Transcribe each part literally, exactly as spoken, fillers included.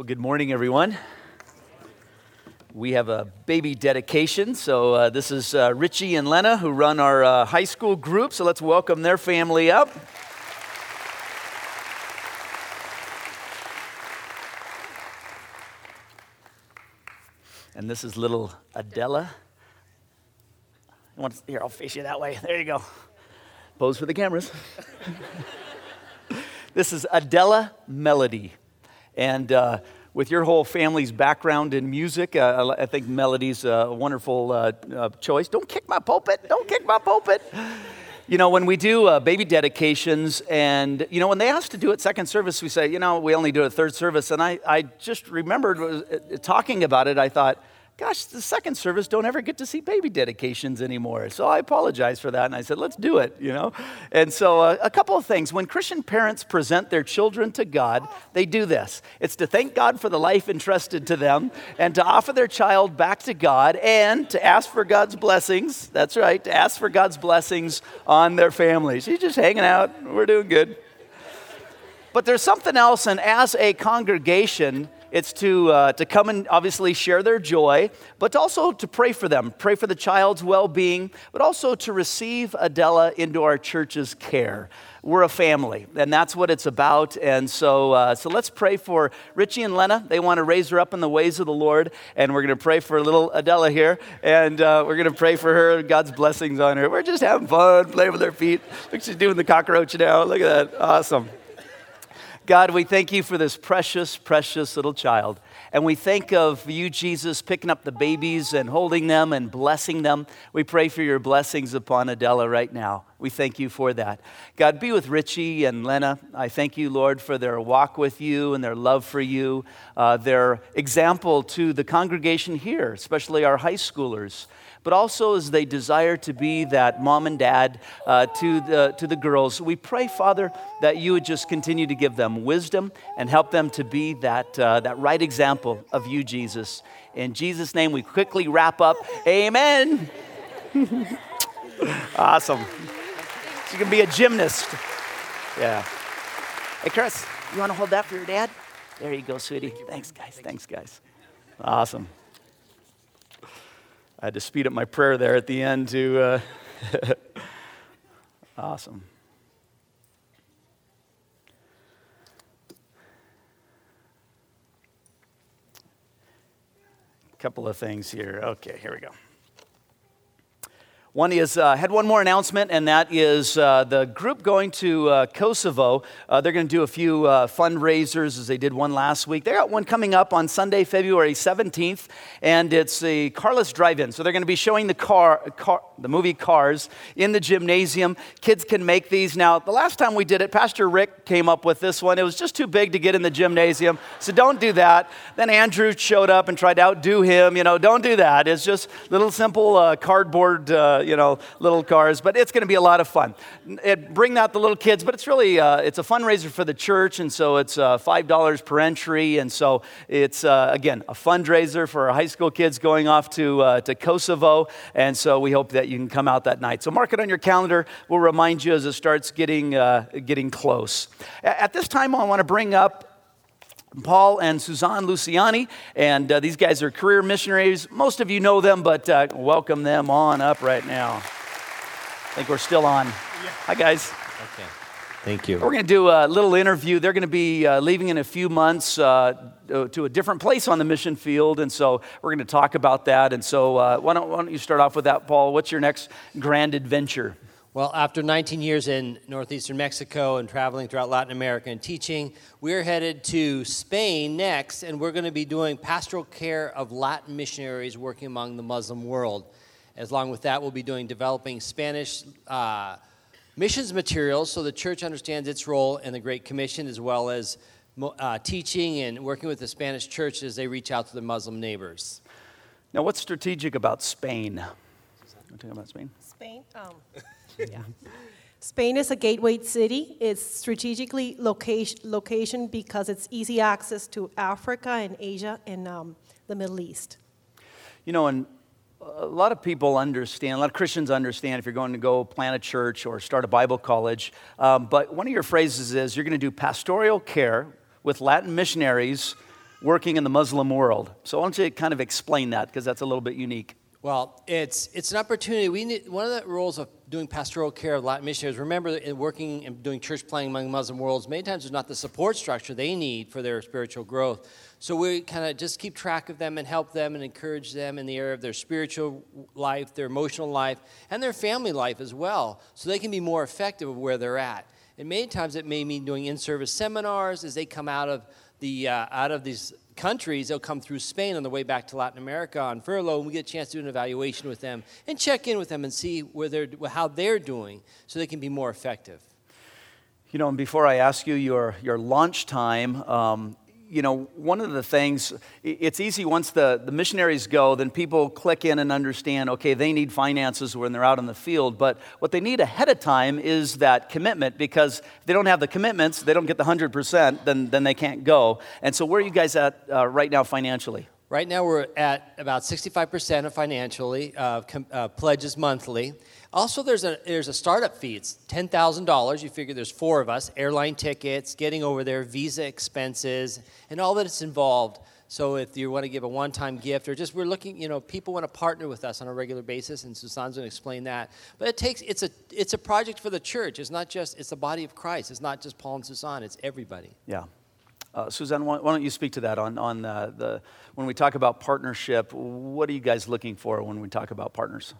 Well, good morning, everyone. We have a baby dedication, so uh, this is uh, Richie and Lena who run our uh, high school group, so let's welcome their family up. And this is little Adela. You want to, here, I'll face you that way. There you go. Pose for the cameras. This is Adela Melody. And uh, with your whole family's background in music, uh, I think Melody's a wonderful uh, uh, choice. Don't kick my pulpit. Don't kick my pulpit. You know, when we do uh, baby dedications, and, you know, when they ask to do it second service, we say, you know, we only do it third service. And I, I just remembered uh, talking about it, I thought, gosh, the second service don't ever get to see baby dedications anymore. So I apologize for that, and I said, let's do it, you know. And so uh, a couple of things. When Christian parents present their children to God, they do this. It's to thank God for the life entrusted to them, and to offer their child back to God, and to ask for God's blessings. That's right, to ask for God's blessings on their families. He's just hanging out. We're doing good. But there's something else, and as a congregation, it's to uh, to come and obviously share their joy, but also to pray for them, pray for the child's well-being, but also to receive Adela into our church's care. We're a family, and that's what it's about. And so uh, so let's pray for Richie and Lena. They want to raise her up in the ways of the Lord, and we're going to pray for little Adela here, and uh, we're going to pray for her, God's blessings on her. We're just having fun, playing with her feet. Look, she's doing the cockroach now. Look at that. Awesome. God, we thank you for this precious, precious little child. And we think of you, Jesus, picking up the babies and holding them and blessing them. We pray for your blessings upon Adela right now. We thank you for that. God, be with Richie and Lena. I thank you, Lord, for their walk with you and their love for you, uh, their example to the congregation here, especially our high schoolers, but also as they desire to be that mom and dad uh, to the to the girls. We pray, Father, that you would just continue to give them wisdom and help them to be that uh, that right example of you, Jesus. In Jesus' name, we quickly wrap up. Amen. Awesome. So you can be a gymnast. Yeah. Hey, Chris, you want to hold that for your dad? There you go, sweetie. Thanks, guys. Thanks, guys. Awesome. I had to speed up my prayer there at the end to, uh, awesome. A couple of things here. Okay, here we go. One is, I uh, had one more announcement, and that is uh, the group going to uh, Kosovo. Uh, they're going to do a few uh, fundraisers as they did one last week. They got one coming up on Sunday, February seventeenth, and it's a Carless Drive-In. So they're going to be showing the car, car, the movie Cars in the gymnasium. Kids can make these. Now, the last time we did it, Pastor Rick came up with this one. It was just too big to get in the gymnasium, so don't do that. Then Andrew showed up and tried to outdo him. You know, don't do that. It's just little simple uh, cardboard uh, you know, little cars, but it's going to be a lot of fun. It, bring out the little kids, but it's really, uh, it's a fundraiser for the church, and so it's uh, five dollars per entry, and so it's, uh, again, a fundraiser for our high school kids going off to uh, to Kosovo, and so we hope that you can come out that night. So mark it on your calendar. We'll remind you as it starts getting, uh, getting close. At this time, I want to bring up Paul and Suzanne Luciani, and uh, these guys are career missionaries. Most of you know them, but uh, welcome them on up right now. I think we're still on. Yeah. Hi, guys. Okay. Thank you. We're going to do a little interview. They're going to be uh, leaving in a few months uh, to a different place on the mission field, and so we're going to talk about that. And so uh, why don't, why don't you start off with that, Paul? What's your next grand adventure? Well, after nineteen years in northeastern Mexico and traveling throughout Latin America and teaching, we're headed to Spain next, and we're going to be doing pastoral care of Latin missionaries working among the Muslim world. As along with that, we'll be doing developing Spanish uh, missions materials so the church understands its role in the Great Commission, as well as uh, teaching and working with the Spanish church as they reach out to their Muslim neighbors. Now, what's strategic about Spain? Want to talk about Spain? Spain? Um. Yeah. Spain is a gateway city. It's strategically location, location because it's easy access to Africa and Asia and um, the Middle East. You know, and a lot of people understand, a lot of Christians understand if you're going to go plant a church or start a Bible college, um, but one of your phrases is you're going to do pastoral care with Latin missionaries working in the Muslim world. So I want you to kind of explain that, because that's a little bit unique. Well, it's it's an opportunity. We need, one of the roles of doing pastoral care of Latin missionaries, remember, in working and doing church planting among Muslim worlds, many times there's not the support structure they need for their spiritual growth. So we kind of just keep track of them and help them and encourage them in the area of their spiritual life, their emotional life, and their family life as well, so they can be more effective of where they're at. And many times it may mean doing in-service seminars as they come out of the uh, out of these countries. They'll come through Spain on the way back to Latin America on furlough, and we get a chance to do an evaluation with them and check in with them and see where they're, how they're doing so they can be more effective. You know, and before I ask you your, your launch time, um, you know, one of the things, it's easy once the, the missionaries go, then people click in and understand, okay, they need finances when they're out in the field. But what they need ahead of time is that commitment, because if they don't have the commitments, they don't get the one hundred percent, then, then they can't go. And so where are you guys at uh, right now financially? Right now we're at about sixty-five percent of financially, uh, com- uh, pledges monthly. Also, there's a there's a startup fee. It's ten thousand dollars. You figure there's four of us, airline tickets, getting over there, visa expenses, and all that it's involved. So if you want to give a one-time gift, or just we're looking, you know, people want to partner with us on a regular basis, and Susan's going to explain that. But it takes, it's a it's a project for the church. It's not just, it's the body of Christ. It's not just Paul and Susan. It's everybody. Yeah. Uh, Suzanne, why, why don't you speak to that on, on uh, the, when we talk about partnership, what are you guys looking for when we talk about partners?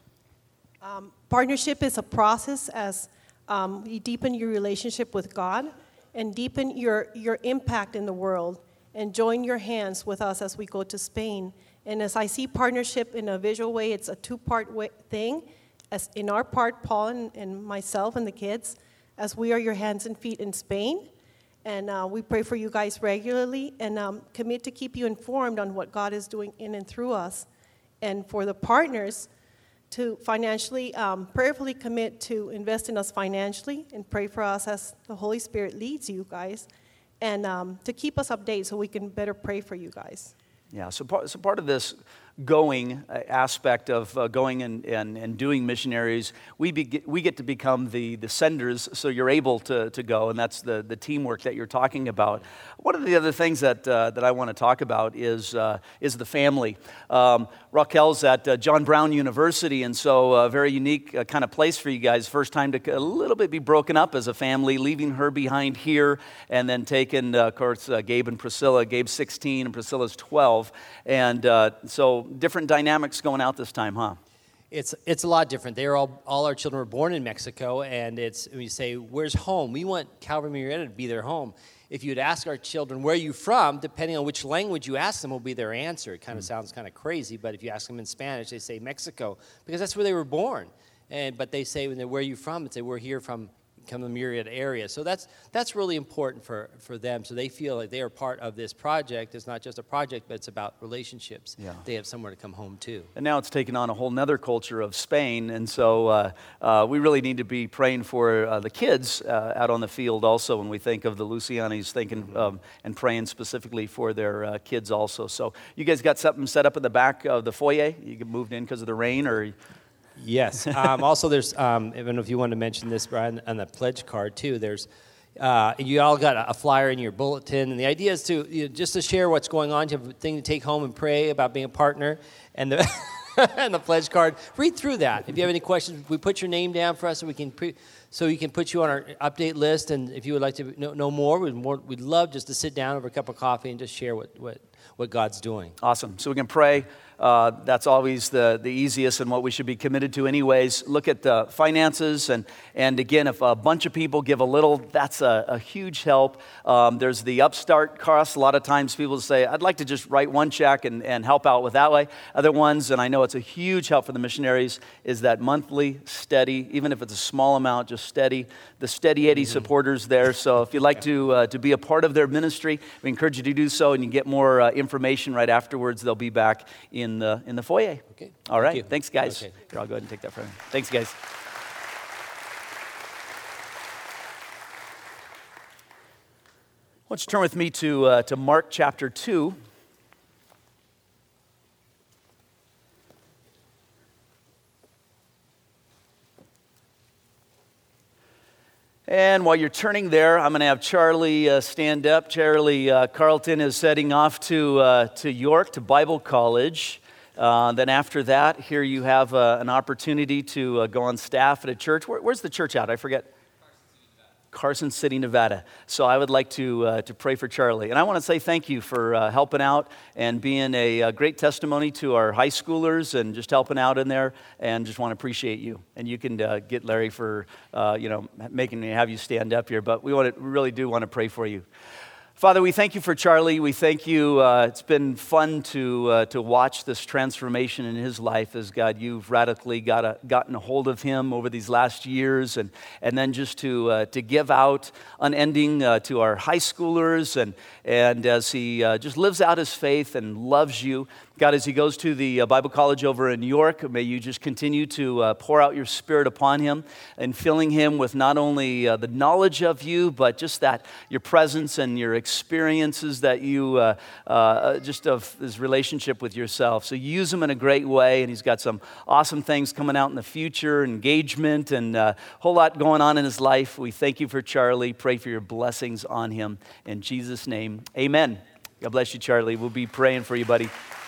Um, partnership is a process as um, you deepen your relationship with God and deepen your, your impact in the world, and join your hands with us as we go to Spain. And as I see partnership in a visual way, it's a two-part way, thing. As in our part, Paul and, and myself and the kids, as we are your hands and feet in Spain. And uh, we pray for you guys regularly, and um, commit to keep you informed on what God is doing in and through us. And for the partners, to financially, um, prayerfully commit to invest in us financially and pray for us as the Holy Spirit leads you guys, and um, to keep us updated so we can better pray for you guys. Yeah, so part, so part of this going aspect of uh, going and, and, and doing missionaries, we be, we get to become the, the senders, so you're able to, to go, and that's the, the teamwork that you're talking about. One of the other things that uh, that I want to talk about is uh, is the family. Um, Raquel's at uh, John Brown University, and so a very unique uh, kind of place for you guys. First time to a little bit be broken up as a family, leaving her behind here, and then taking, uh, of course, uh, Gabe and Priscilla. Gabe's sixteen and Priscilla's twelve, and uh, so different dynamics going out this time, huh? It's it's a lot different. They're all all our children were born in Mexico, and it's we say, where's home? We want Calvary Murrieta to be their home. If you'd ask our children, where are you from, depending on which language you ask them will be their answer. It kind of mm. sounds kind of crazy, but if you ask them in Spanish, they say Mexico, because that's where they were born. And but they say, when they're, where are you from? They say, we're here from come the Murrieta area. So that's that's really important for, for them. So they feel like they are part of this project. It's not just a project, but it's about relationships. Yeah. They have somewhere to come home to. And now it's taken on a whole nother culture of Spain. And so uh, uh, we really need to be praying for uh, the kids uh, out on the field also when we think of the Lucianis, thinking um, and praying specifically for their uh, kids also. So you guys got something set up in the back of the foyer? You get moved in because of the rain, or... Yes. Um, also, there's, um, I don't know if you want to mention this, Brian, on the pledge card, too. There's, uh, you all got a, a flyer in your bulletin, and the idea is to, you know, just to share what's going on. You have a thing to take home and pray about being a partner, and the, and the pledge card. Read through that. If you have any questions, we put your name down for us so we can pre- so you can put you on our update list, and if you would like to know, know more, we'd, more, we'd love just to sit down over a cup of coffee and just share what, what, what God's doing. Awesome. So we can pray. Uh, that's always the, the easiest and what we should be committed to anyways. Look at the finances, and, and again, if a bunch of people give a little, that's a, a huge help. Um, there's the upstart costs. A lot of times people say, I'd like to just write one check and, and help out with that way. Other ones, and I know it's a huge help for the missionaries, is that monthly, steady, even if it's a small amount, just steady. The Steady Eddie mm-hmm. supporters there. So if you'd like to uh, to be a part of their ministry, we encourage you to do so, and you get more uh, information right afterwards. They'll be back in the in the foyer. Okay. All right. Thank Thanks, guys. Okay. Here, I'll go ahead and take that from you. Thanks, guys. Why don't you turn with me to uh, to Mark chapter two. And while you're turning there, I'm going to have Charlie uh, stand up. Charlie uh, Carlton is heading off to uh, to York, to Bible college. Uh, then after that, here you have uh, an opportunity to uh, go on staff at a church. Where, where's the church at? I forget. Carson City, Nevada. So I would like to uh, to pray for Charlie. And I want to say thank you for uh, helping out and being a, a great testimony to our high schoolers and just helping out in there. And just want to appreciate you. And you can uh, get Larry for, uh, you know, making me have you stand up here. But we want to, we really do want to pray for you. Father, we thank you for Charlie. We thank you. Uh, it's been fun to uh, to watch this transformation in his life as, God, you've radically got a, gotten a hold of him over these last years, and and then just to uh, to give out unending uh, to our high schoolers, and and as he uh, just lives out his faith and loves you. God, as he goes to the uh, Bible college over in York, may you just continue to uh, pour out your Spirit upon him and filling him with not only uh, the knowledge of you, but just that, your presence and your experiences that you, uh, uh, just of his relationship with yourself. So use him in a great way, and he's got some awesome things coming out in the future, engagement, and a whole lot going on in his life. We thank you for Charlie. Pray for your blessings on him. In Jesus' name, amen. God bless you, Charlie. We'll be praying for you, buddy.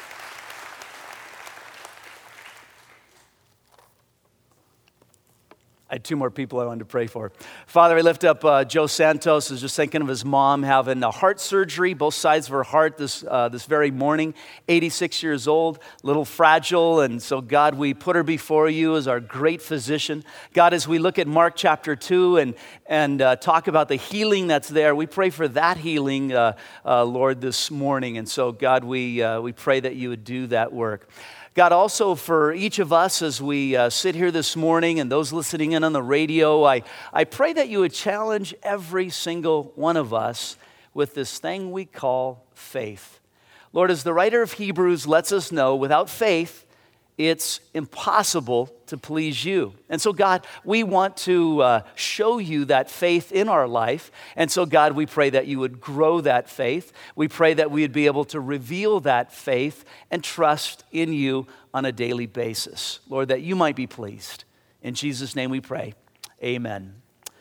I had two more people I wanted to pray for. Father, I lift up uh, Joe Santos. I was just thinking of his mom having a heart surgery, both sides of her heart this uh, this very morning, eighty-six years old, a little fragile. And so, God, we put her before you as our great physician. God, as we look at Mark chapter two and, and uh, talk about the healing that's there, we pray for that healing, uh, uh, Lord, this morning. And so, God, we uh, we pray that you would do that work. God, also for each of us as we uh, sit here this morning and those listening in on the radio, I, I pray that you would challenge every single one of us with this thing we call faith. Lord, as the writer of Hebrews lets us know, without faith, it's impossible to please you. And so, God, we want to uh, show you that faith in our life. And so, God, we pray that you would grow that faith. We pray that we would be able to reveal that faith and trust in you on a daily basis. Lord, that you might be pleased. In Jesus' name we pray. Amen.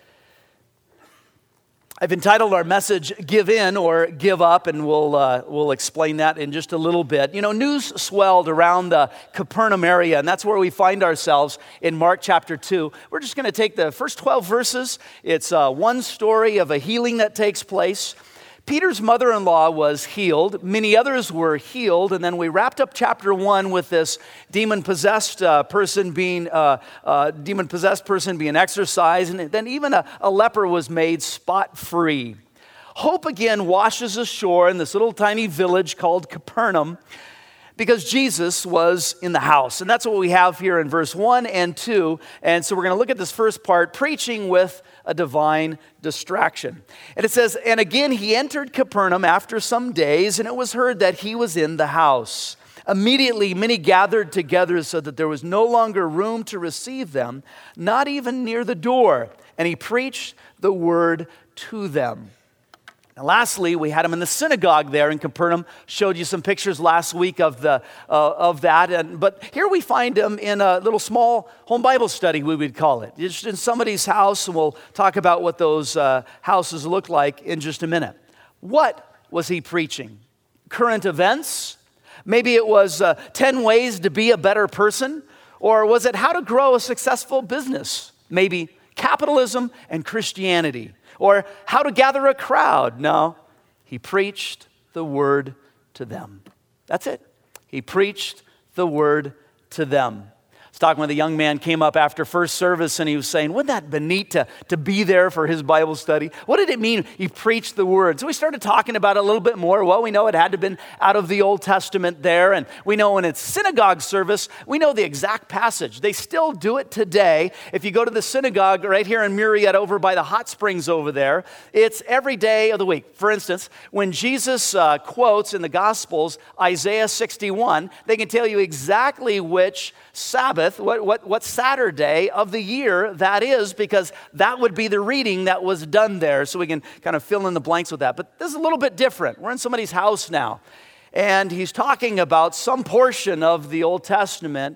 I've entitled our message, Give In or Give Up, and we'll uh, we'll explain that in just a little bit. You know, news swelled around the Capernaum area, and that's where we find ourselves in Mark chapter two. We're just going to take the first twelve verses. It's uh, one story of a healing that takes place. Peter's mother-in-law was healed. Many others were healed. And then we wrapped up chapter one with this demon-possessed uh, person being uh, uh, demon-possessed person being exorcised. And then even a, a leper was made spot-free. Hope again washes ashore in this little tiny village called Capernaum because Jesus was in the house. And that's what we have here in verse one and two. And so we're going to look at this first part, preaching with a divine distraction. And it says, and again he entered Capernaum after some days, and it was heard that he was in the house. Immediately many gathered together so that there was no longer room to receive them, not even near the door. And he preached the word to them. And lastly, we had him in the synagogue there in Capernaum. Showed you some pictures last week of the uh, of that. And but here we find him in a little small home Bible study, we would call it. Just in somebody's house, and we'll talk about what those uh, houses look like in just a minute. What was he preaching? Current events? Maybe it was uh, ten ways to be a better person? Or was it how to grow a successful business? Maybe capitalism and Christianity. Or how to gather a crowd. No, he preached the word to them. That's it. He preached the word to them. I was talking with a young man, came up after first service, and he was saying, wouldn't that be neat to, to be there for his Bible study? What did it mean he preached the word? So we started talking about it a little bit more. Well, we know it had to have been out of the Old Testament there, and we know when it's synagogue service, we know the exact passage. They still do it today. If you go to the synagogue right here in Murrieta over by the hot springs over there, it's every day of the week. For instance, when Jesus uh, quotes in the Gospels Isaiah sixty-one, they can tell you exactly which Sabbath, what, what, what Saturday of the year that is, because that would be the reading that was done there. So we can kind of fill in the blanks with that. But this is a little bit different. We're in somebody's house now. And he's talking about some portion of the Old Testament.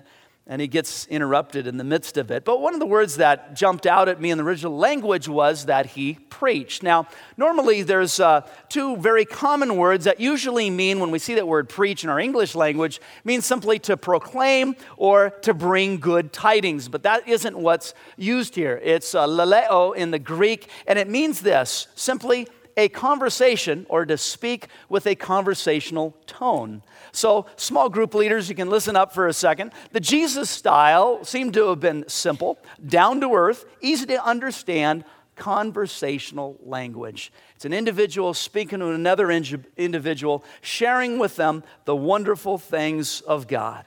and he gets interrupted in the midst of it. But one of the words that jumped out at me in the original language was that he preached. Now, normally there's uh, two very common words that usually mean, when we see that word preach in our English language, means simply to proclaim or to bring good tidings. But that isn't what's used here. It's uh, laleo in the Greek, and it means this, simply a conversation, or to speak with a conversational tone. So, small group leaders, you can listen up for a second. The Jesus style seemed to have been simple, down to earth, easy to understand, conversational language. It's an individual speaking to another in- individual, sharing with them the wonderful things of God.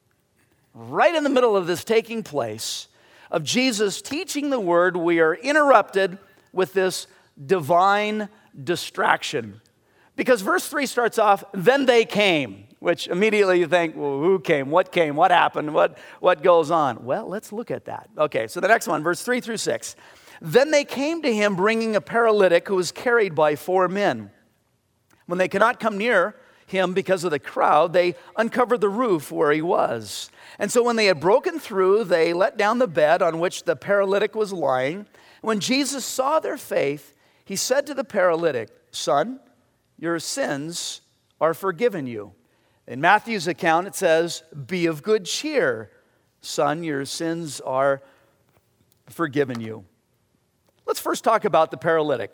Right in the middle of this taking place, of Jesus teaching the word, we are interrupted with this divine distraction. Because verse three starts off, then they came, which immediately you think, well, who came? What came? What happened? What, what goes on? Well, let's look at that. Okay, so the next one, verse three through six. Then they came to him bringing a paralytic who was carried by four men. When they could not come near him because of the crowd, they uncovered the roof where he was. And so when they had broken through, they let down the bed on which the paralytic was lying. When Jesus saw their faith, he said to the paralytic, son, your sins are forgiven you. In Matthew's account, it says, be of good cheer. Son, your sins are forgiven you. Let's first talk about the paralytic.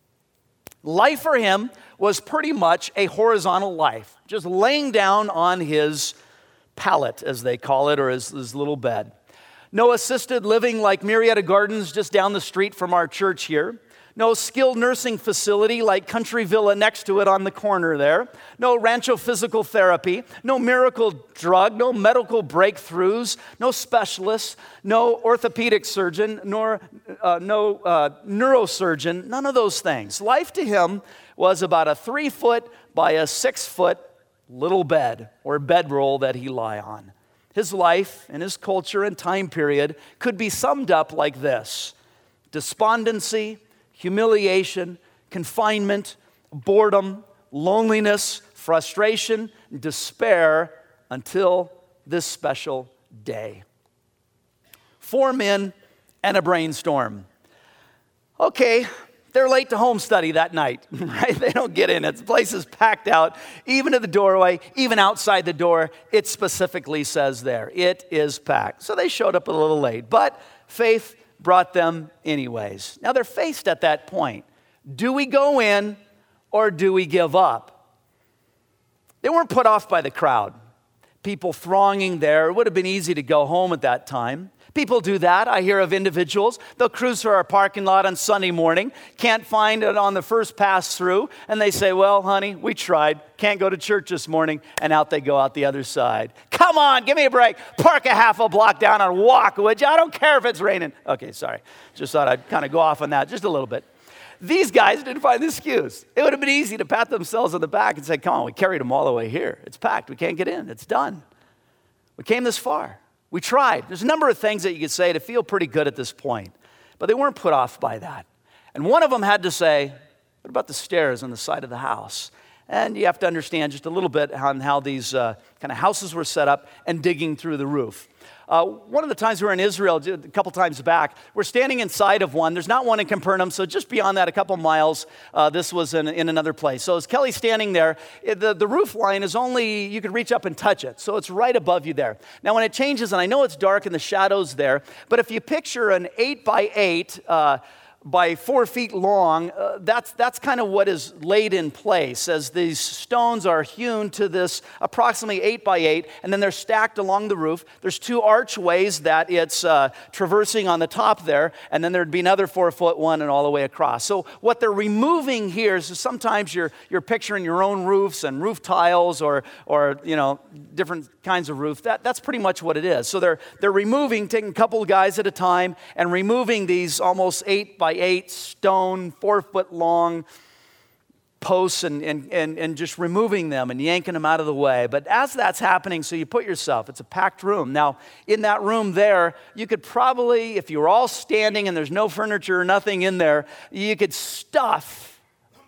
Life for him was pretty much a horizontal life, just laying down on his pallet, as they call it, or his, his little bed. No assisted living like Marietta Gardens just down the street from our church here. No skilled nursing facility like Country Villa next to it on the corner there. No Rancho Physical Therapy. No miracle drug. No medical breakthroughs. No specialists. No orthopedic surgeon. Nor uh, no uh, neurosurgeon. None of those things. Life to him was about a three foot by a six foot little bed or bedroll that he lie on. His life and his culture and time period could be summed up like this: despondency, humiliation, confinement, boredom, loneliness, frustration, despair, until this special day. Four men and a brainstorm. Okay, they're late to home study that night, right? They don't get in. The place is packed out, even at the doorway, even outside the door. It specifically says there, it is packed. So they showed up a little late, but faith brought them anyways. Now they're faced at that point. Do we go in or do we give up? They weren't put off by the crowd. People thronging there. It would have been easy to go home at that time. People do that. I hear of individuals. They'll cruise through our parking lot on Sunday morning, can't find it on the first pass through, and they say, well, honey, we tried. Can't go to church this morning, and out they go out the other side. Come on, give me a break. Park a half a block down and walk, would you? I don't care if it's raining. Okay, sorry. Just thought I'd kind of go off on that just a little bit. These guys didn't find the excuse. It would have been easy to pat themselves on the back and say, come on, we carried them all the way here. It's packed. We can't get in. It's done. We came this far. We tried. There's a number of things that you could say to feel pretty good at this point, but they weren't put off by that. And one of them had to say, what about the stairs on the side of the house? And you have to understand just a little bit on how these uh, kind of houses were set up and digging through the roof. Uh, one of the times we were in Israel, a couple times back, we're standing inside of one. There's not one in Capernaum, so just beyond that, a couple miles, uh, this was in, in another place. So as Kelly's standing there, it, the, the roof line is only, you could reach up and touch it. So it's right above you there. Now when it changes, and I know it's dark and the shadows there, but if you picture an eight by eight, uh, by four feet long, uh, that's, that's kind of what is laid in place as these stones are hewn to this approximately eight by eight, and then they're stacked along the roof. There's two archways that it's uh, traversing on the top there, and then there'd be another four foot one and all the way across. So what they're removing here is sometimes you're, you're picturing your own roofs and roof tiles or, or you know, different kinds of roof. That, that's pretty much what it is. So they're, they're removing, taking a couple of guys at a time and removing these almost eight by eight stone, four foot long posts and, and, and, and just removing them and yanking them out of the way. But as that's happening, so you put yourself, it's a packed room. Now, in that room there, you could probably, if you were all standing and there's no furniture or nothing in there, you could stuff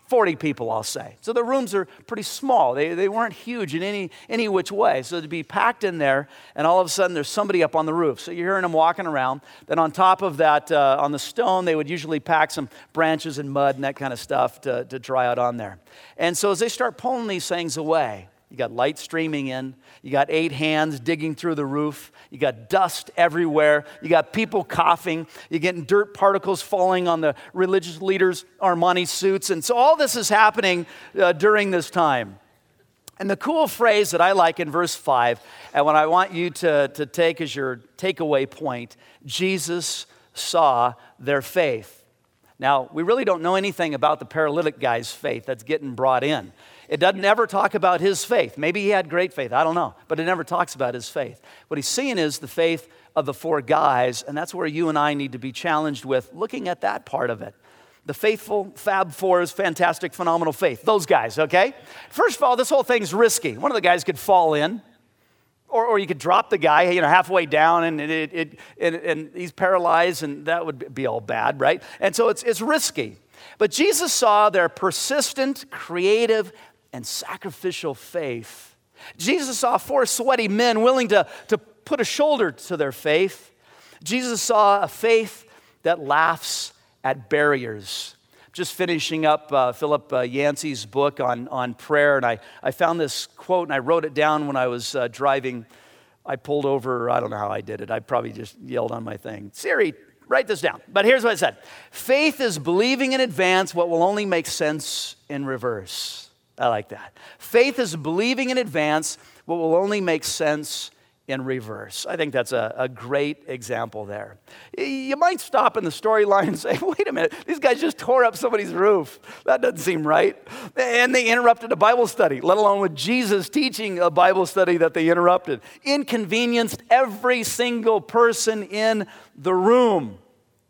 forty people, I'll say. So the rooms are pretty small. They, they weren't huge in any, any which way. So to be packed in there, and all of a sudden there's somebody up on the roof. So you're hearing them walking around. Then on top of that, uh, on the stone, they would usually pack some branches and mud and that kind of stuff to, to dry out on there. And so as they start pulling these things away, you got light streaming in. You got eight hands digging through the roof. You got dust everywhere. You got people coughing. You're getting dirt particles falling on the religious leaders' Armani suits. And so all this is happening uh, during this time. And the cool phrase that I like in verse five, and what I want you to, to take as your takeaway point, Jesus saw their faith. Now, we really don't know anything about the paralytic guy's faith that's getting brought in. It doesn't ever talk about his faith. Maybe he had great faith, I don't know. But it never talks about his faith. What he's seeing is the faith of the four guys, and that's where you and I need to be challenged with looking at that part of it. The faithful Fab Four's fantastic, phenomenal faith. Those guys, okay? First of all, this whole thing's risky. One of the guys could fall in, or, or you could drop the guy, you know, halfway down, and it, it, it, and, and he's paralyzed, and that would be all bad, right? And so it's, it's risky. But Jesus saw their persistent, creative, and sacrificial faith. Jesus saw four sweaty men willing to, to put a shoulder to their faith. Jesus saw a faith that laughs at barriers. Just finishing up uh, Philip uh, Yancey's book on, on prayer, and I, I found this quote, and I wrote it down when I was uh, driving. I pulled over, I don't know how I did it. I probably just yelled on my thing, Siri, write this down. But here's what it said. Faith is believing in advance what will only make sense in reverse. I like that. Faith is believing in advance what will only make sense in reverse. I think that's a, a great example there. You might stop in the storyline and say, wait a minute, these guys just tore up somebody's roof. That doesn't seem right. And they interrupted a Bible study, let alone with Jesus teaching a Bible study that they interrupted. Inconvenienced every single person in the room.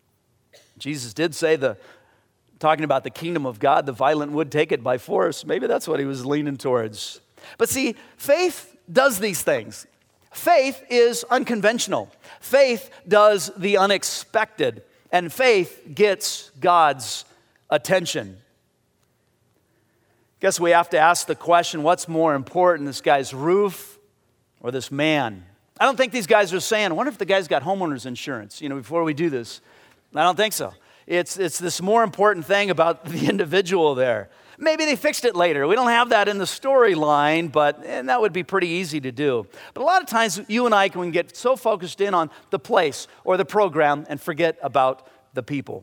Jesus did say the talking about the kingdom of God, the violent would take it by force. Maybe that's what he was leaning towards. But see, faith does these things. Faith is unconventional. Faith does the unexpected. And faith gets God's attention. Guess we have to ask the question, what's more important, this guy's roof or this man? I don't think these guys are saying, I wonder if the guy's got homeowner's insurance, you know, before we do this. I don't think so. It's, it's this more important thing about the individual there. Maybe they fixed it later. We don't have that in the storyline, but and that would be pretty easy to do. But a lot of times you and I can get so focused in on the place or the program and forget about the people.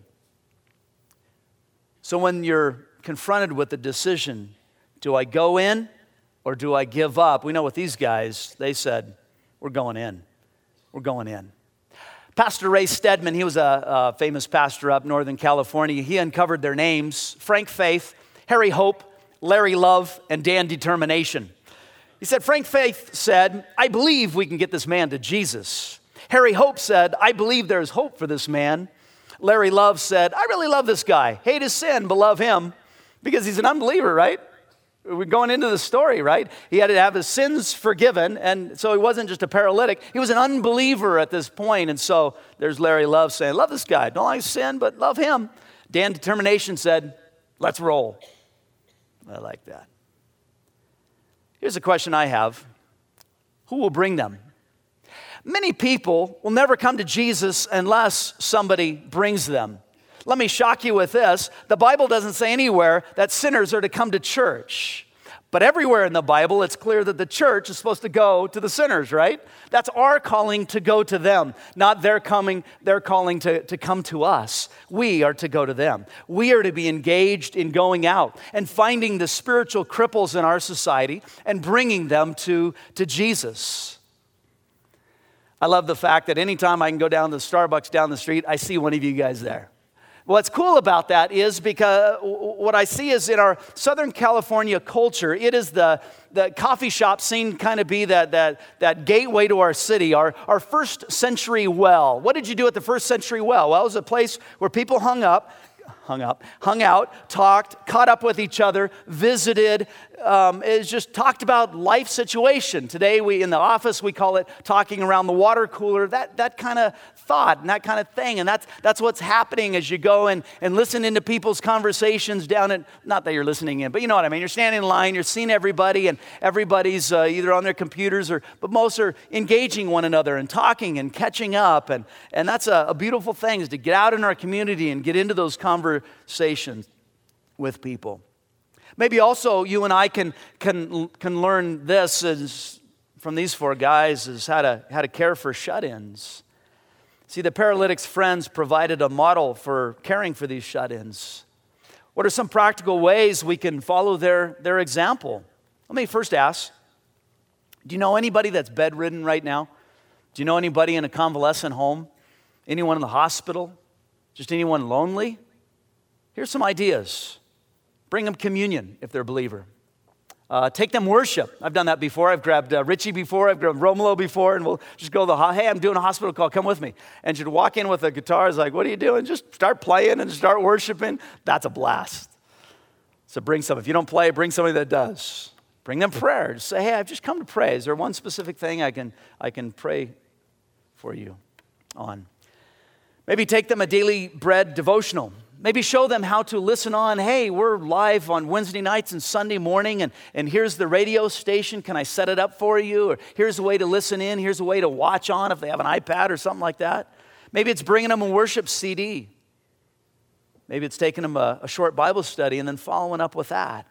So when you're confronted with the decision, do I go in or do I give up? We know with these guys, they said, we're going in. We're going in. Pastor Ray Stedman, he was a, a famous pastor up Northern California. He uncovered their names, Frank Faith, Harry Hope, Larry Love, and Dan Determination. He said, Frank Faith said, I believe we can get this man to Jesus. Harry Hope said, I believe there's hope for this man. Larry Love said, I really love this guy. Hate his sin, but love him because he's an unbeliever, right? We're going into the story, right? He had to have his sins forgiven, and so he wasn't just a paralytic. He was an unbeliever at this point, and so there's Larry Love saying, love this guy. Don't like sin, but love him. Dan Determination said, let's roll. I like that. Here's a question I have. Who will bring them? Many people will never come to Jesus unless somebody brings them. Let me shock you with this. The Bible doesn't say anywhere that sinners are to come to church. But everywhere in the Bible, it's clear that the church is supposed to go to the sinners, right? That's our calling to go to them, not their coming, their calling to, to come to us. We are to go to them. We are to be engaged in going out and finding the spiritual cripples in our society and bringing them to, to Jesus. I love the fact that anytime I can go down to the Starbucks down the street, I see one of you guys there. What's cool about that is because what I see is in our Southern California culture, it is the, the coffee shop scene kind of be that, that, that gateway to our city, our, our first century well. What did you do at the first century well? Well, it was a place where people hung up, hung up, hung out, talked, caught up with each other, visited, um, is just talked about life situation. Today, we in the office, we call it talking around the water cooler, that that kind of thought and that kind of thing. And that's that's what's happening as you go and, and listen into people's conversations down at, not that you're listening in, but you know what I mean. You're standing in line, you're seeing everybody, and everybody's uh, either on their computers or, but most are engaging one another and talking and catching up. And, and that's a, a beautiful thing, is to get out in our community and get into those conversations with people. Maybe also you and I can can can learn this is, from these four guys, is how to how to care for shut-ins. See, the paralytic's friends provided a model for caring for these shut-ins. What are some practical ways we can follow their, their example? Let me first ask, do you know anybody that's bedridden right now? Do you know anybody in a convalescent home? Anyone in the hospital? Just anyone lonely? Here's some ideas. Bring them communion if they're a believer. Uh, take them worship. I've done that before. I've grabbed uh, Richie before. I've grabbed Romulo before, and we'll just go to the, ho- hey, I'm doing a hospital call. Come with me. And she'd walk in with a guitar. It's like, what are you doing? Just start playing and start worshiping. That's a blast. So bring some. If you don't play, bring somebody that does. Bring them prayer. Just say, hey, I've just come to pray. Is there one specific thing I can I can pray for you on? Maybe take them a daily bread devotional. Maybe show them how to listen on. Hey, we're live on Wednesday nights and Sunday morning, and, and here's the radio station. Can I set it up for you? Or here's a way to listen in. Here's a way to watch on if they have an iPad or something like that. Maybe it's bringing them a worship C D. Maybe it's taking them a, a short Bible study and then following up with that.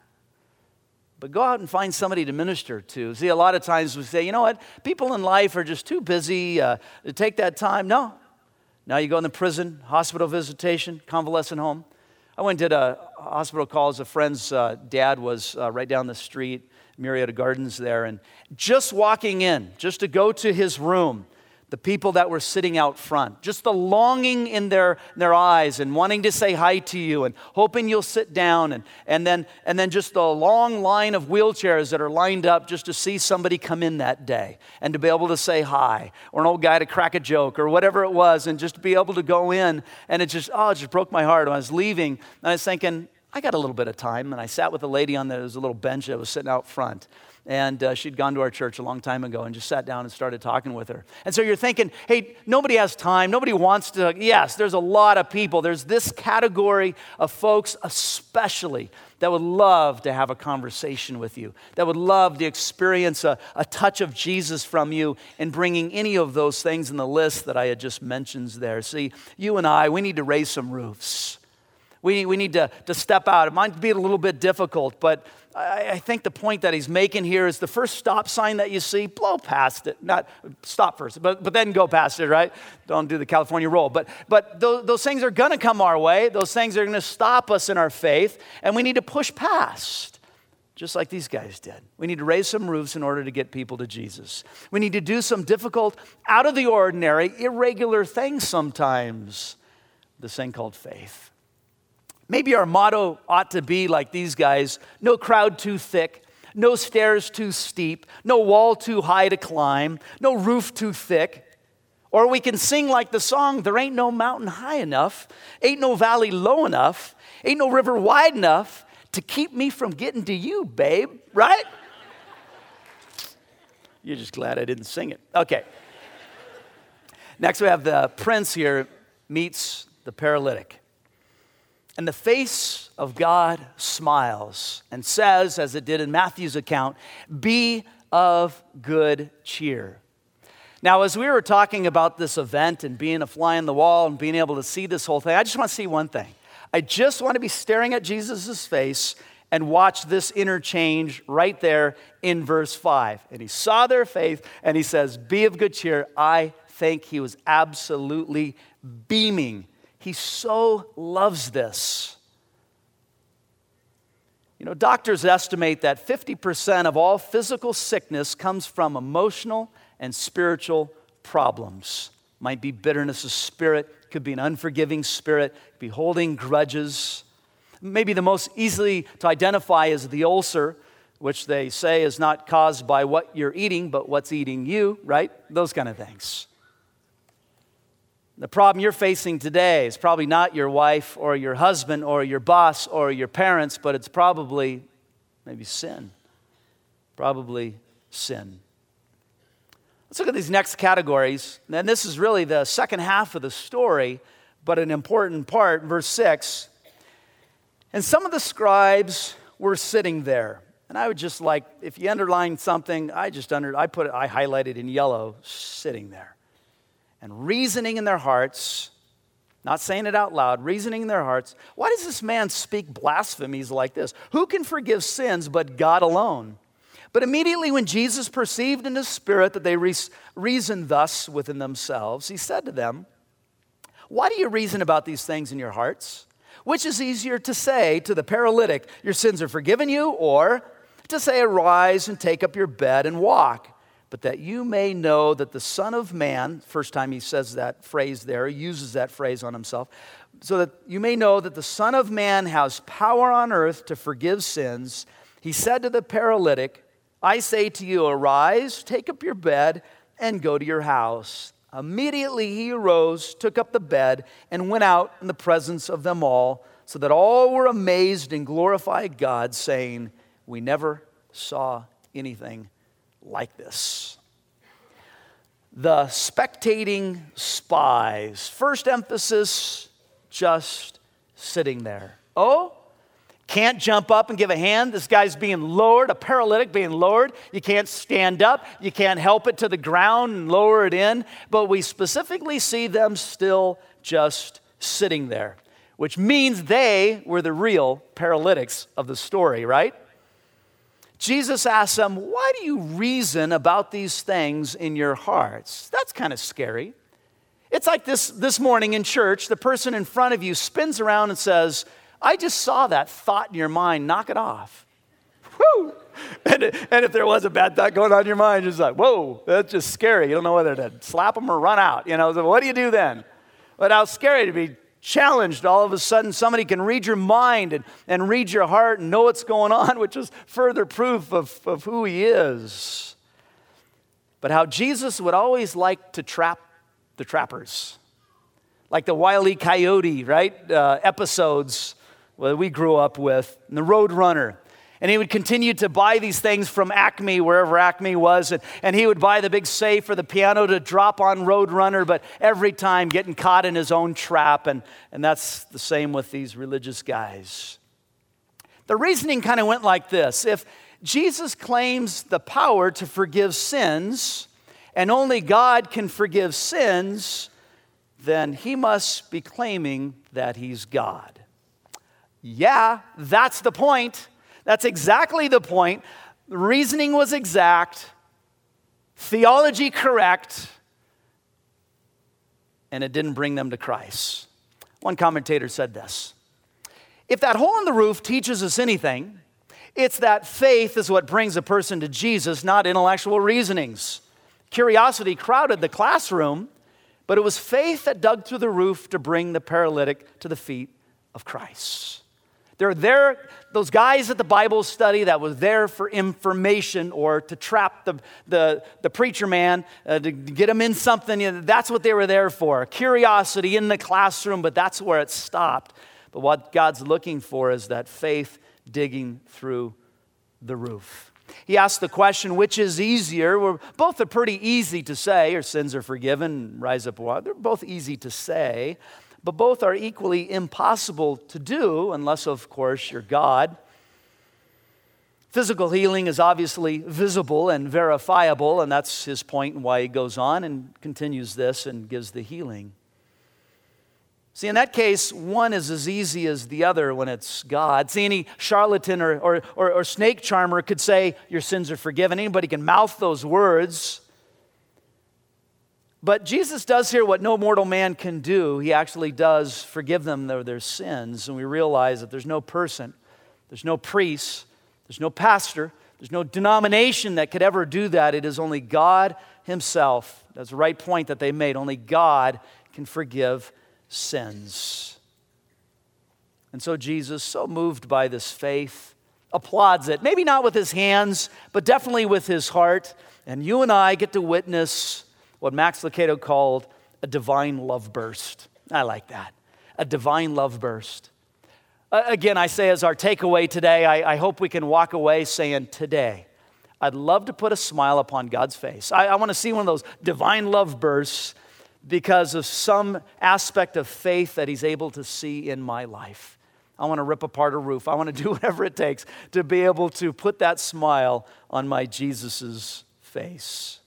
But go out and find somebody to minister to. See, a lot of times we say, you know what? People in life are just too busy uh, to take that time. No. Now you go in the prison, hospital visitation, convalescent home. I went and did a hospital call as a friend's uh, dad was uh, right down the street, Marietta Gardens there. And just walking in, just to go to his room, the people that were sitting out front, just the longing in their, their eyes and wanting to say hi to you and hoping you'll sit down. And, and, then, and then just the long line of wheelchairs that are lined up just to see somebody come in that day and to be able to say hi, or an old guy to crack a joke or whatever it was, and just to be able to go in. And it just, oh, it just broke my heart. When I was leaving, and I was thinking, I got a little bit of time. And I sat with a lady on the, there was a little bench that was sitting out front. And uh, she'd gone to our church a long time ago and just sat down and started talking with her. And so you're thinking, hey, nobody has time. Nobody wants to. Yes, there's a lot of people. There's this category of folks especially that would love to have a conversation with you, that would love to experience a, a touch of Jesus from you in bringing any of those things in the list that I had just mentioned there. See, you and I, we need to raise some roofs. We, we need to, to step out. It might be a little bit difficult, but I, I think the point that he's making here is the first stop sign that you see, blow past it. Not stop first, but, but then go past it, right? Don't do the California roll. But, but those, those things are going to come our way. Those things are going to stop us in our faith, and we need to push past, just like these guys did. We need to raise some roofs in order to get people to Jesus. We need to do some difficult, out of the ordinary, irregular things sometimes, this thing called faith. Maybe our motto ought to be like these guys: no crowd too thick, no stairs too steep, no wall too high to climb, no roof too thick. Or we can sing like the song, there ain't no mountain high enough, ain't no valley low enough, ain't no river wide enough to keep me from getting to you, babe, right? You're just glad I didn't sing it. Okay. Next we have the prince here meets the paralytic. And the face of God smiles and says, as it did in Matthew's account, be of good cheer. Now, as we were talking about this event and being a fly on the wall and being able to see this whole thing, I just want to see one thing. I just want to be staring at Jesus' face and watch this interchange right there in verse five. And he saw their faith, and he says, be of good cheer. I think he was absolutely beaming. He so loves this. You know, doctors estimate that fifty percent of all physical sickness comes from emotional and spiritual problems. Might be bitterness of spirit, could be an unforgiving spirit, could be holding grudges. Maybe the most easily to identify is the ulcer, which they say is not caused by what you're eating, but what's eating you, right? Those kind of things. The problem you're facing today is probably not your wife or your husband or your boss or your parents, but it's probably maybe sin. Probably sin. Let's look at these next categories. And this is really the second half of the story, but an important part, verse six. And some of the scribes were sitting there. And I would just like, if you underline something, I just under, I put it, I highlighted in yellow, sitting there. And reasoning in their hearts, not saying it out loud, reasoning in their hearts, why does this man speak blasphemies like this? Who can forgive sins but God alone? But immediately when Jesus perceived in his spirit that they re- reasoned thus within themselves, he said to them, why do you reason about these things in your hearts? Which is easier to say to the paralytic, your sins are forgiven you, or to say, arise and take up your bed and walk? But that you may know that the Son of Man, first time he says that phrase there, he uses that phrase on himself, so that you may know that the Son of Man has power on earth to forgive sins. He said to the paralytic, I say to you, arise, take up your bed, and go to your house. Immediately he arose, took up the bed, and went out in the presence of them all, so that all were amazed and glorified God, saying, we never saw anything like this. The spectating spies. First emphasis, just sitting there. Oh, can't jump up and give a hand. This guy's being lowered, a paralytic being lowered. You can't stand up. You can't help it to the ground and lower it in. But we specifically see them still just sitting there, which means they were the real paralytics of the story, right? Jesus asks them, why do you reason about these things in your hearts? That's kind of scary. It's like this, this morning in church, the person in front of you spins around and says, I just saw that thought in your mind, knock it off. Woo! And, and if there was a bad thought going on in your mind, it's like, whoa, that's just scary. You don't know whether to slap them or run out. You know, so what do you do then? But how scary to be challenged. All of a sudden, somebody can read your mind and, and read your heart and know what's going on, which is further proof of, of who he is. But how Jesus would always like to trap the trappers. Like the Wile E. Coyote, right? Uh, episodes that we grew up with, and the Road Runner. And he would continue to buy these things from Acme, wherever Acme was, and, and he would buy the big safe or the piano to drop on Roadrunner, but every time getting caught in his own trap, and, and that's the same with these religious guys. The reasoning kind of went like this. If Jesus claims the power to forgive sins, and only God can forgive sins, then he must be claiming that he's God. Yeah, that's the point. That's exactly the point. The reasoning was exact, theology correct, and it didn't bring them to Christ. One commentator said this: if that hole in the roof teaches us anything, it's that faith is what brings a person to Jesus, not intellectual reasonings. Curiosity crowded the classroom, but it was faith that dug through the roof to bring the paralytic to the feet of Christ. They're there, those guys at the Bible study that was there for information or to trap the, the, the preacher man, uh, to get him in something. You know, that's what they were there for. Curiosity in the classroom, but that's where it stopped. But what God's looking for is that faith digging through the roof. He asked the question, which is easier? Well, both are pretty easy to say. Your sins are forgiven, rise up, walk. They're both easy to say. But both are equally impossible to do unless, of course, you're God. Physical healing is obviously visible and verifiable, and that's his point and why he goes on and continues this and gives the healing. See, in that case, one is as easy as the other when it's God. See, any charlatan or, or, or, or snake charmer could say, your sins are forgiven. Anybody can mouth those words. But Jesus does here what no mortal man can do. He actually does forgive them of their sins. And we realize that there's no person, there's no priest, there's no pastor, there's no denomination that could ever do that. It is only God himself. That's the right point that they made. Only God can forgive sins. And so Jesus, so moved by this faith, applauds it. Maybe not with his hands, but definitely with his heart. And you and I get to witness what Max Lucado called a divine love burst. I like that. A divine love burst. Uh, again, I say as our takeaway today, I, I hope we can walk away saying, today, I'd love to put a smile upon God's face. I, I want to see one of those divine love bursts because of some aspect of faith that he's able to see in my life. I want to rip apart a roof. I want to do whatever it takes to be able to put that smile on my Jesus's face.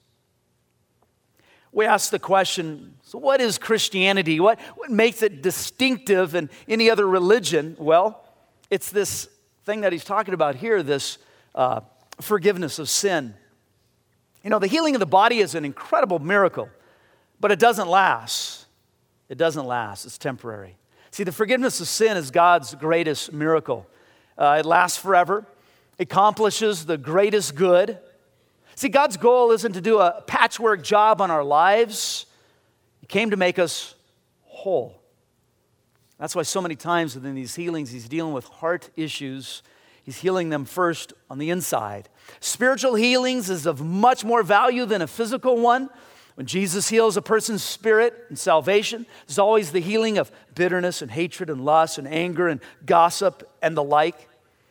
We ask the question, so what is Christianity? What, what makes it distinctive than any other religion? Well, it's this thing that he's talking about here, this uh, forgiveness of sin. You know, the healing of the body is an incredible miracle, but it doesn't last. It doesn't last. It's temporary. See, the forgiveness of sin is God's greatest miracle. Uh, it lasts forever. It accomplishes the greatest good. See, God's goal isn't to do a patchwork job on our lives. He came to make us whole. That's why so many times within these healings, he's dealing with heart issues. He's healing them first on the inside. Spiritual healings is of much more value than a physical one. When Jesus heals a person's spirit and salvation, there's always the healing of bitterness and hatred and lust and anger and gossip and the like.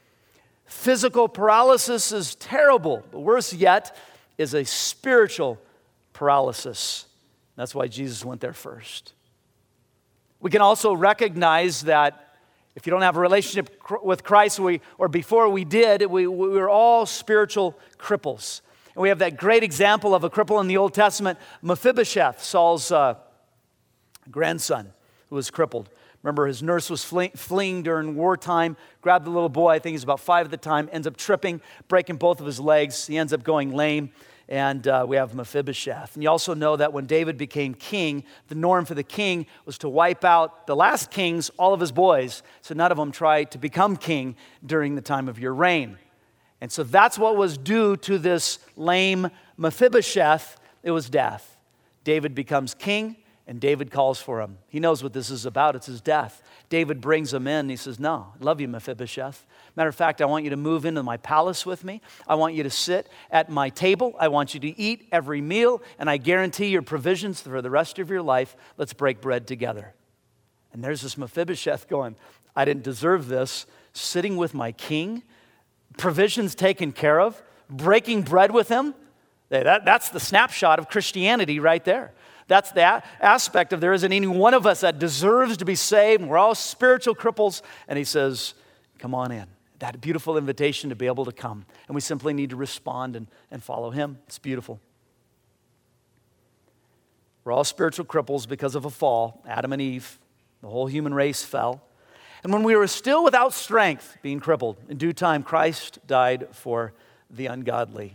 Physical paralysis is terrible, but worse yet is a spiritual paralysis. That's why Jesus went there first. We can also recognize that if you don't have a relationship with Christ, we, or before we did, we, we were all spiritual cripples. And we have that great example of a cripple in the Old Testament, Mephibosheth, Saul's uh, grandson, who was crippled. Remember, his nurse was flee- fleeing during wartime, grabbed the little boy, I think he's about five at the time, ends up tripping, breaking both of his legs. He ends up going lame, and uh, we have Mephibosheth. And you also know that when David became king, the norm for the king was to wipe out the last kings, all of his boys, so none of them tried to become king during the time of your reign. And so that's what was due to this lame Mephibosheth. It was death. David becomes king, and David calls for him. He knows what this is about. It's his death. David brings him in, and he says, no, I love you, Mephibosheth. Matter of fact, I want you to move into my palace with me. I want you to sit at my table. I want you to eat every meal, and I guarantee your provisions for the rest of your life. Let's break bread together. And there's this Mephibosheth going, I didn't deserve this, sitting with my king, provisions taken care of, breaking bread with him. That, that's the snapshot of Christianity right there. That's the aspect of there isn't any one of us that deserves to be saved. We're all spiritual cripples. And he says, come on in. That beautiful invitation to be able to come. And we simply need to respond and, and follow him. It's beautiful. We're all spiritual cripples because of a fall. Adam and Eve, the whole human race fell. And when we were still without strength, being crippled, in due time, Christ died for the ungodly.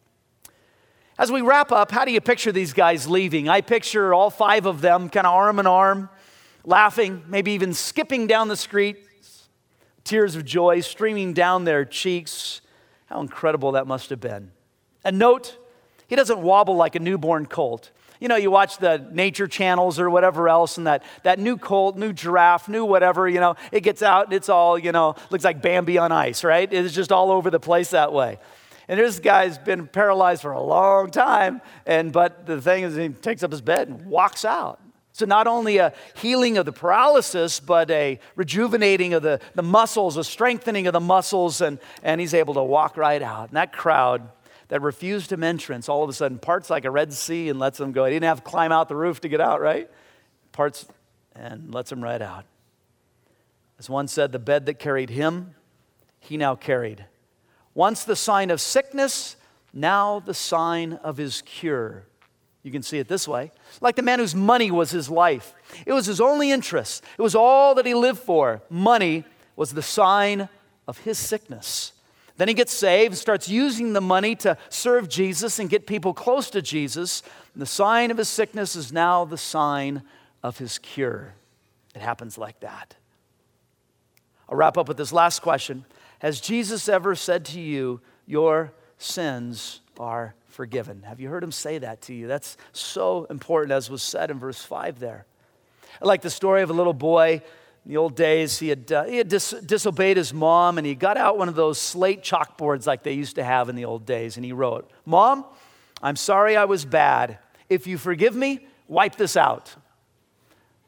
As we wrap up, how do you picture these guys leaving? I picture all five of them kind of arm in arm, laughing, maybe even skipping down the street, tears of joy streaming down their cheeks. How incredible that must have been. And note, he doesn't wobble like a newborn colt. You know, you watch the nature channels or whatever else, and that, that new colt, new giraffe, new whatever, you know, it gets out and it's all, you know, looks like Bambi on ice, right? It's just all over the place that way. And this guy's been paralyzed for a long time, and but the thing is he takes up his bed and walks out. So not only a healing of the paralysis, but a rejuvenating of the, the muscles, a strengthening of the muscles, and, and he's able to walk right out. And that crowd that refused him entrance all of a sudden parts like a Red Sea and lets him go. He didn't have to climb out the roof to get out, right? Parts and lets him right out. As one said, the bed that carried him, he now carried. Once the sign of sickness, now the sign of his cure. You can see it this way. Like the man whose money was his life. It was his only interest. It was all that he lived for. Money was the sign of his sickness. Then he gets saved, starts using the money to serve Jesus and get people close to Jesus. And the sign of his sickness is now the sign of his cure. It happens like that. I'll wrap up with this last question. Has Jesus ever said to you, your sins are forgiven? Have you heard him say that to you? That's so important, as was said in verse five there. I like the story of a little boy. In the old days, he had, uh, he had dis- disobeyed his mom, and he got out one of those slate chalkboards like they used to have in the old days, and he wrote, Mom, I'm sorry I was bad. If you forgive me, wipe this out.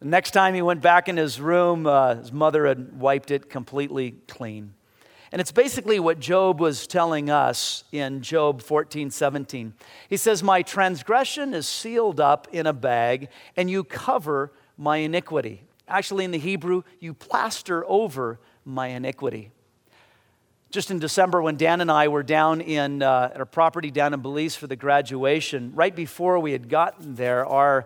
The next time he went back in his room, uh, his mother had wiped it completely clean. And it's basically what Job was telling us in Job fourteen seventeen. He says, my transgression is sealed up in a bag, and you cover my iniquity. Actually, in the Hebrew, you plaster over my iniquity. Just in December, when Dan and I were down in uh, at a property down in Belize for the graduation, right before we had gotten there, our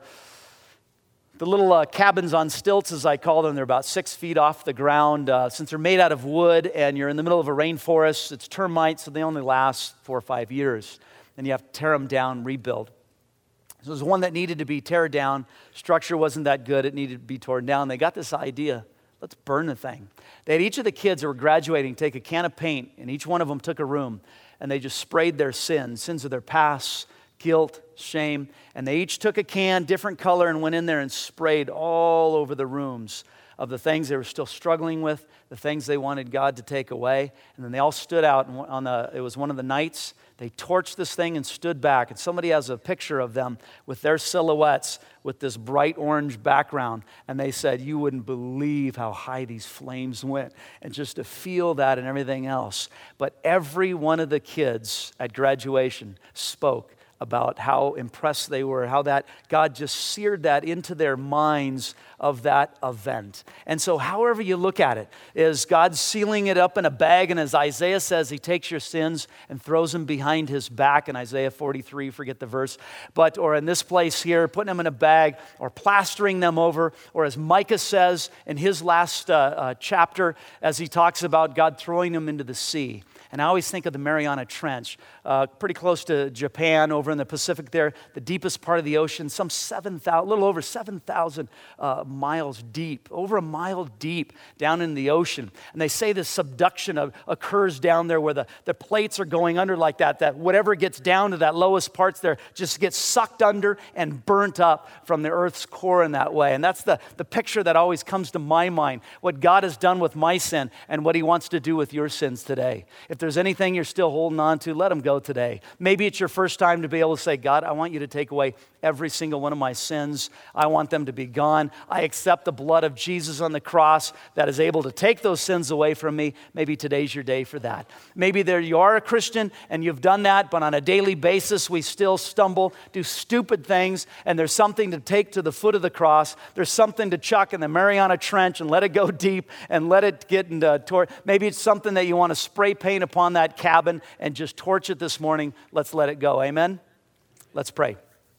the little uh, cabins on stilts, as I call them, they're about six feet off the ground. Uh, since they're made out of wood and you're in the middle of a rainforest, it's termites, so they only last four or five years. And you have to tear them down, rebuild. So it was one that needed to be tear down. Structure wasn't that good. It needed to be torn down. They got this idea, let's burn the thing. They had each of the kids that were graduating take a can of paint, and each one of them took a room, and they just sprayed their sins, sins of their past, guilt, shame, and they each took a can, different color, and went in there and sprayed all over the rooms of the things they were still struggling with, the things they wanted God to take away. And then they all stood out on the, it was one of the nights, they torched this thing and stood back. And somebody has a picture of them with their silhouettes with this bright orange background. And they said, you wouldn't believe how high these flames went. And just to feel that and everything else. But every one of the kids at graduation spoke about how impressed they were, how that God just seared that into their minds of that event. And so however you look at it, is God sealing it up in a bag, and as Isaiah says, he takes your sins and throws them behind his back in Isaiah forty-three, forget the verse, but or in this place here, putting them in a bag or plastering them over, or as Micah says in his last uh, uh, chapter, as he talks about God throwing them into the sea. And I always think of the Mariana Trench, uh, pretty close to Japan, over in the Pacific there, the deepest part of the ocean, some seven thousand, a little over seven thousand uh, miles deep, over a mile deep down in the ocean. And they say this subduction of, occurs down there where the, the plates are going under like that, that whatever gets down to that lowest parts there just gets sucked under and burnt up from the earth's core in that way. And that's the, the picture that always comes to my mind, what God has done with my sin and what he wants to do with your sins today. If there's anything you're still holding on to, let them go today. Maybe it's your first time to be able to say, God, I want you to take away every single one of my sins. I want them to be gone. I accept the blood of Jesus on the cross that is able to take those sins away from me. Maybe today's your day for that. Maybe there you are a Christian and you've done that, but on a daily basis we still stumble, do stupid things, and there's something to take to the foot of the cross. There's something to chuck in the Mariana Trench and let it go deep and let it get into tor- maybe it's something that you want to spray paint upon that cabin and just torch it this morning. Let's let it go. Amen? Let's pray.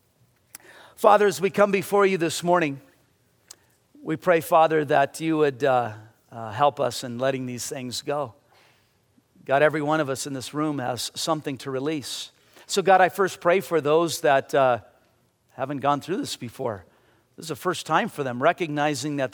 Father, as we come before you this morning, we pray, Father, that you would uh, uh, help us in letting these things go. God, every one of us in this room has something to release. So God, I first pray for those that uh, haven't gone through this before. This is the first time for them, recognizing that